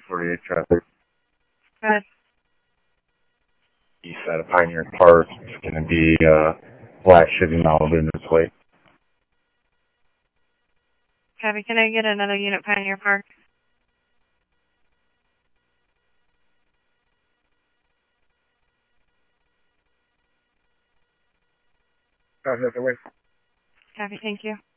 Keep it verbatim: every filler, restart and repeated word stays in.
forty-eight traffic. Good. East side of Pioneer Park. It's going to be uh, black Chevy Malibu in this way. Copy. Can I get another unit Pioneer Park? Oh, that's the way. Copy. Thank you.